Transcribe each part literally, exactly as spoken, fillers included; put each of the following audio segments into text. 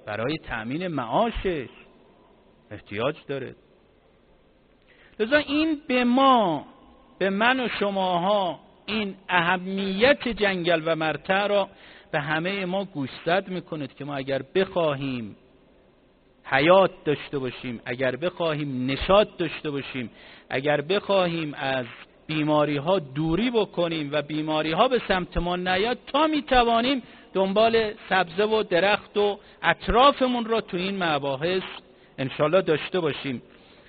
برای تأمین معاشش احتیاج داره. لذا این به ما، به من و شماها، این اهمیت جنگل و مرتع را به همه ما گوشزد میکند که ما اگر بخواهیم حیات داشته باشیم، اگر بخواهیم نشاط داشته باشیم، اگر بخواهیم از بیماری ها دوری بکنیم و بیماری ها به سمت ما نیاد، تا میتوانیم دنبال سبزه و درخت و اطرافمون را تو این مباحث انشالله داشته باشیم.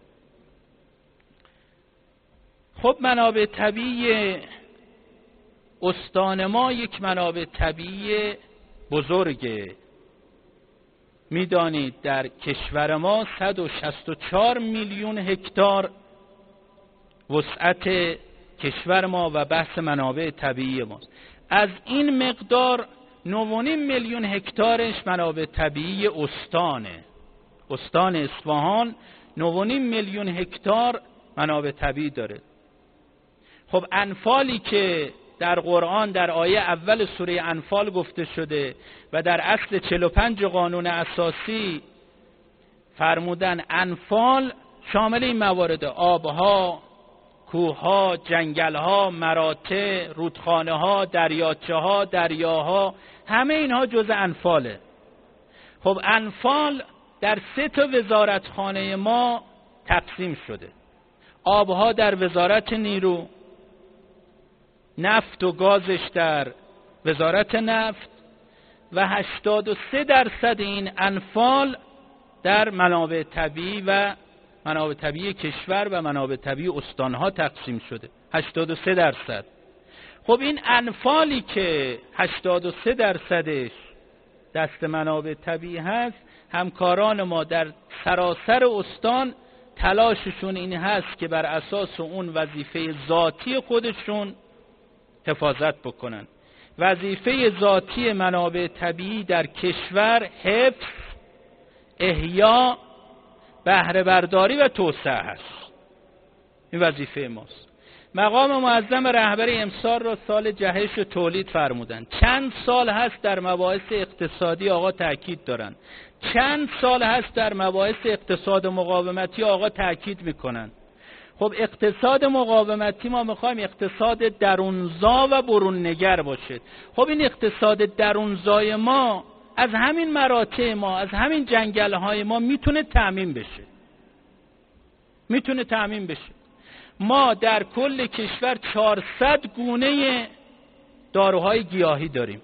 خب منابع طبیعی استان ما یک منابع طبیعی بزرگه. میدانید در کشور ما صد و شصت و چهار میلیون هکتار وسعت کشور ما و بحث منابع طبیعی ماست. از این مقدار نه و نیم میلیون هکتارش منابع طبیعی استانه. استان اصفهان نه و نیم میلیون هکتار منابع طبیعی داره. خب انفالی که در قرآن در آیه اول سوره انفال گفته شده و در اصل چهل و پنج قانون اساسی فرمودن، انفال شامل این موارد: آبها، کوهها، جنگلها، مراتع، رودخانه‌ها، دریاچه‌ها، دریاها، همه اینها جزء انفاله. خب انفال در سه تا وزارتخانه ما تقسیم شده. آبها در وزارت نیرو، نفت و گازش در وزارت نفت و هشتاد و سه درصد این انفال در منابع طبیعی و منابع طبیعی کشور و منابع طبیعی استانها تقسیم شده. هشتاد و سه درصد. خب این انفالی که هشتاد و سه درصدش دست منابع طبیعی هست، همکاران ما در سراسر استان تلاششون این هست که بر اساس اون وظیفه ذاتی خودشون حفاظت بکنن. وظیفه ذاتی منابع طبیعی در کشور حفظ، احیا، بهره برداری و توسعه هست. این وظیفه ماست. مقام معظم رهبری امسال را سال جهش و تولید فرمودن. چند سال هست در مباحث اقتصادی آقا تاکید دارن، چند سال هست در مباحث اقتصاد مقاومتی آقا تاکید میکنن. خب اقتصاد مقاومتی ما میخوایم اقتصاد درونزا و برون نگر باشه. خب این اقتصاد درونزای ما از همین مراتع ما، از همین جنگل‌های ما میتونه تأمین بشه. میتونه تأمین بشه. ما در کل کشور چهارصد گونه داروهای گیاهی داریم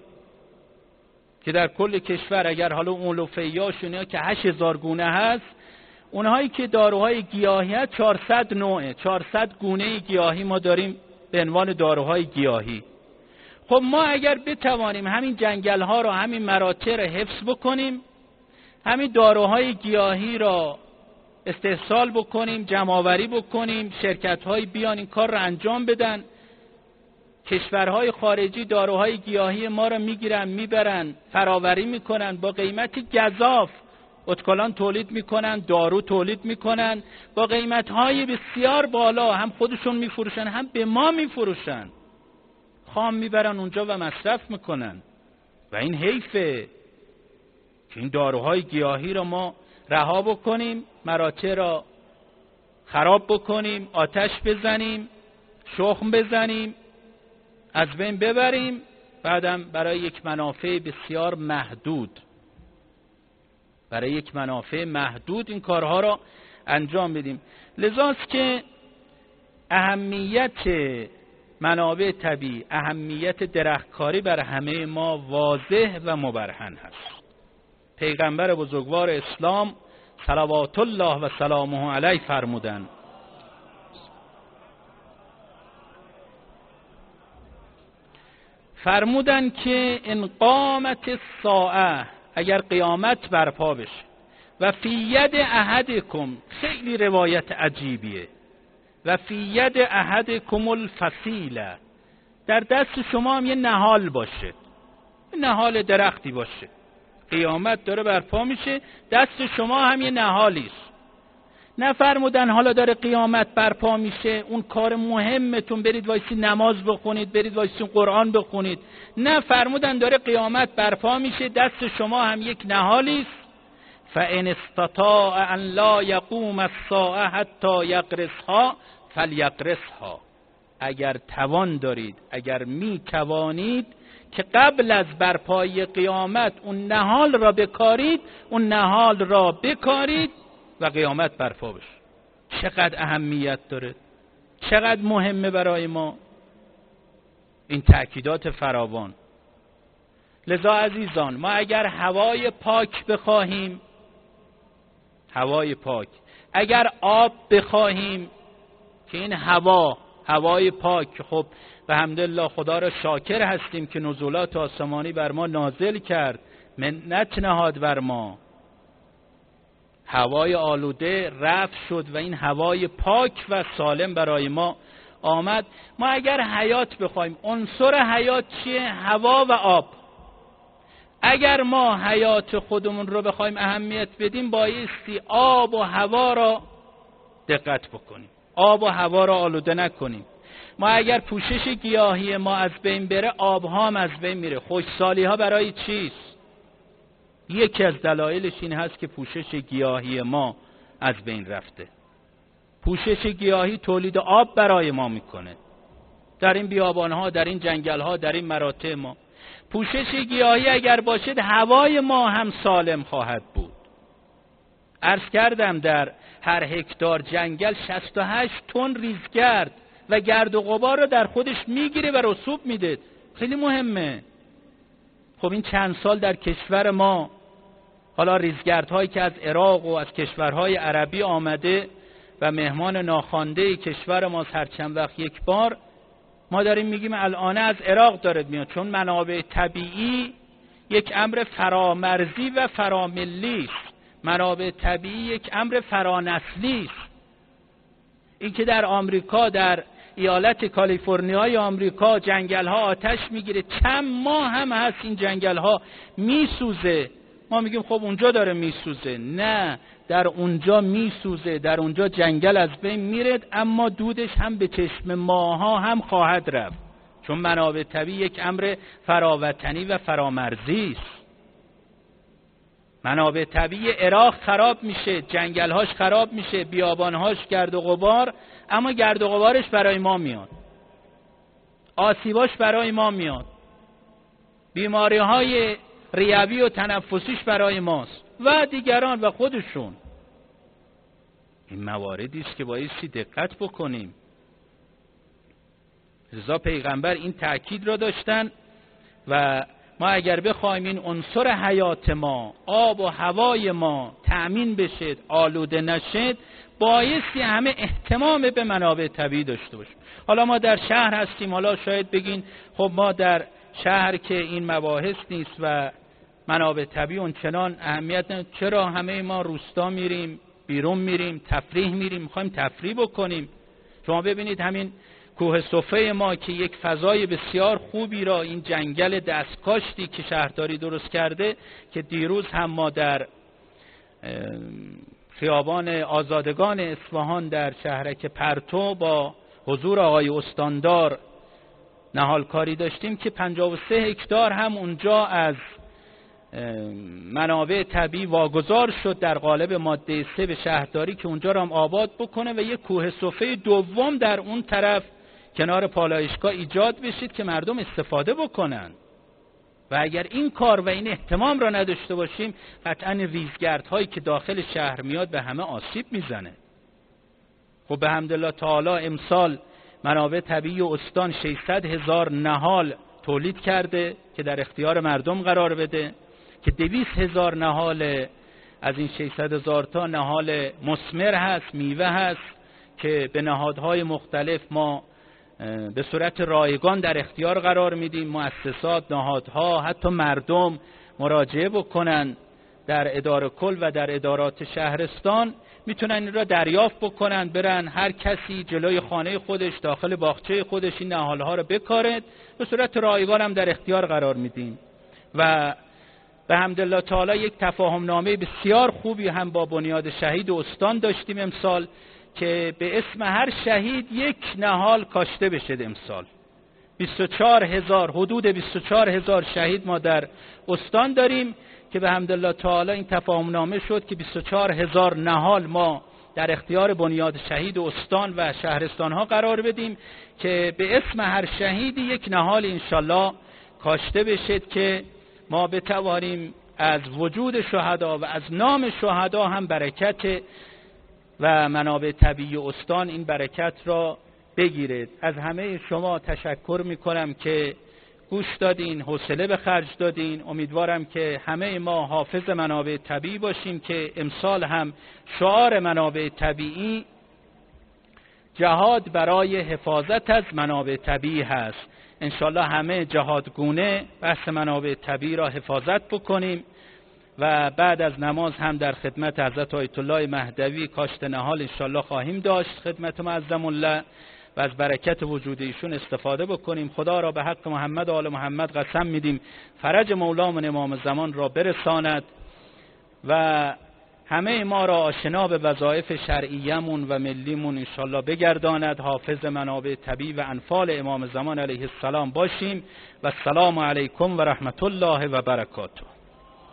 که در کل کشور اگر حالا اولوفیاشون که هشت هزار گونه هست، اونهایی که داروهای گیاهی هست چهارصد نوعه، چهارصد گونه گیاهی ما داریم به عنوان داروهای گیاهی. خب ما اگر بتوانیم همین جنگل ها را، همین مراتع را حفظ بکنیم، همین داروهای گیاهی را استحصال بکنیم، جمع‌آوری بکنیم، شرکت های بیان این کار را انجام بدن، کشورهای خارجی داروهای گیاهی ما را میگیرن میبرن فراوری میکنن، با قیمت گزاف اتکلان تولید میکنن، دارو تولید میکنن با قیمتهای بسیار بالا، هم خودشون میفروشن هم به ما میفروشن، خام میبرن اونجا و مصرف میکنن. و این حیفه که این داروهای گیاهی را ما رها بکنیم، مراتع را خراب بکنیم، آتش بزنیم، شخم بزنیم، از بین ببریم، بعدم برای یک منافع بسیار محدود برای یک منافع محدود این کارها را انجام بدیم. لذاست که اهمیت منابع طبیعی، اهمیت درختکاری بر همه ما واضح و مبرهن هست. پیغمبر بزرگوار اسلام صلوات الله و سلامه علیه فرمودند: فرمودند که ان قامت الساعه، اگر قیامت برپا بشه، و فی ید احدکم، خیلی روایت عجیبیه، و فی ید احدکم الفصیله، در دست شما هم یه نهال باشه، نهال درختی باشه، قیامت داره برپا میشه، دست شما هم یه نهالیست. نفرمودن حالا داره قیامت برپا میشه اون کار مهمتون برید وایسی نماز بخونید، برید وایسی قرآن بخونید. نه، فرمودن داره قیامت برپا میشه، دست شما هم یک نهالیست فان استطاع ان لا یقوم الساعه حتی یقرصها فلیقرصها. اگر توان دارید، اگر می توانید که قبل از برپایی قیامت اون نهال را بکارید، اون نهال را بکارید و قیامت برپا بشه. چقدر اهمیت داره، چقدر مهمه برای ما این تأکیدات فراوان. لذا عزیزان، ما اگر هوای پاک بخواهیم، هوای پاک، اگر آب بخواهیم، که این هوا هوای پاک، خب به حمدالله خدا را شاکر هستیم که نزولات آسمانی بر ما نازل کرد، منت نهاد بر ما، هوای آلوده رفع شد و این هوای پاک و سالم برای ما آمد. ما اگر حیات بخوایم، عنصر حیات چیه؟ هوا و آب. اگر ما حیات خودمون رو بخوایم اهمیت بدیم، بایستی آب و هوا را دقت بکنیم، آب و هوا را آلوده نکنیم. ما اگر پوشش گیاهی ما از بین بره، آب ها هم از بین میره. خشکسالی ها برای چیست؟ یکی از دلایلش این هست که پوشش گیاهی ما از بین رفته. پوشش گیاهی تولید آب برای ما میکنه در این بیابان ها، در این جنگل ها، در این مراتع ما. پوشش گیاهی اگر باشد، هوای ما هم سالم خواهد بود. عرض کردم در هر هکتار جنگل شصت و هشت تن ریزگرد و گرد و غبار رو در خودش میگیره و رسوب میده. خیلی مهمه. خب این چند سال در کشور ما، حالا ریزگردهایی که از عراق و از کشورهای عربی آمده و مهمان ناخوانده کشور ما هر چند وقت یک بار، ما داریم میگیم الان از عراق دارد میاد، چون منابع طبیعی یک امر فرامرزی و فراملی است. منابع طبیعی یک امر فرانسلی است. این که در آمریکا، در ایالت کالیفرنیای آمریکا جنگل ها آتش میگیره، چند ماه هم هست این جنگل ها میسوزه، ما میگیم خب اونجا داره میسوزه. نه، در اونجا میسوزه، در اونجا جنگل از بین میره، اما دودش هم به چشم ماها هم خواهد رفت، چون منابع طبیعی یک امر فراوطنی و فرامرزی است. منابع طبیعی عراق خراب میشه، جنگلهاش خراب میشه، بیابانهاش گرد و غبار، اما گرد و غبارش برای ما میاد، آسیباش برای ما میاد، بیماریهای ریوی و تنفسیش برای ماست و دیگران و خودشون. این مواردی است که بایستی دقت بکنیم. لذا پیغمبر این تأکید را داشتن و ما اگر بخوایم این عنصر حیات ما، آب و هوای ما تأمین بشه، آلوده نشد، بایستی همه اهتمام به منابع طبیعی داشته باشیم. حالا ما در شهر هستیم، حالا شاید بگین خب ما در شهر که این مباحث نیست و منابع طبیعی اونچنان اهمیت نداره، چرا همه ما روستا میریم، بیرون میریم، تفریح میریم، میخوایم تفریح بکنیم. شما ببینید همین کوه صفه ما که یک فضای بسیار خوبی را، این جنگل دستکاشتی که شهرداری درست کرده، که دیروز هم ما در خیابان آزادگان اصفهان در شهرک پرتو با حضور آقای استاندار نهالکاری داشتیم که پنجاه و سه هکتار هم اونجا از منابع طبیعی واگذار شد در قالب ماده سه به شهرداری که اونجا را هم آباد بکنه و یک کوه صفه دوم در اون طرف کنار پالایشگاه ایجاد بشید که مردم استفاده بکنن. و اگر این کار و این اهتمام را نداشته باشیم، قطعا ریزگردهایی که داخل شهر میاد به همه آسیب میزنه. خب به حمدالله تعالی امسال منابع طبیعی استان ششصد هزار نهال تولید کرده که در اختیار مردم قرار بده، که دویست هزار نهال از این ششصد هزار تا نهال مثمر هست، میوه هست، که به نهادهای مختلف ما به صورت رایگان در اختیار قرار میدیم. مؤسسات، نهادها، حتی مردم مراجعه بکنن در اداره کل و در ادارات شهرستان، میتونن این را دریافت بکنن، برن هر کسی جلوی خانه خودش، داخل باغچه خودش این نهالها را بکارد. به صورت رایگان هم در اختیار قرار میدیم و به حمدالله تعالی یک تفاهم نامه بسیار خوبی هم با بنیاد شهید استان داشتیم امسال، که به اسم هر شهید یک نهال کاشته بشه. امسال بیست و چهار هزار، حدود بیست و چهار هزار شهید ما در استان داریم که به حمدالله تعالی این تفاهم نامه شد که بیست و چهار هزار نهال ما در اختیار بنیاد شهید استان و شهرستان ها قرار بدیم که به اسم هر شهیدی یک نهال انشالله کاشته بشد که ما بتوانیم از وجود شهدا و از نام شهدا هم برکت و منابع طبیعی استان این برکت را بگیرید. از همه شما تشکر میکنم که گوش دادین، حوصله به خرج دادین. امیدوارم که همه ما حافظ منابع طبیعی باشیم که امسال هم شعار منابع طبیعی جهاد برای حفاظت از منابع طبیعی هست. انشالله همه جهادگونه بحث منابع طبیعی را حفاظت بکنیم و بعد از نماز هم در خدمت حضرت آیت الله مهدوی کاشت نهال انشالله خواهیم داشت خدمت معظم الله و از برکت وجود ایشون استفاده بکنیم. خدا را به حق محمد و آل محمد قسم میدیم فرج مولامون امام زمان را برساند و همه ما را آشنا به وظایف شرعیمون و ملیمون انشالله بگرداند. حافظ منابع طبیعی و انفال امام زمان علیه السلام باشیم و السلام علیکم و رحمت الله و برکاته.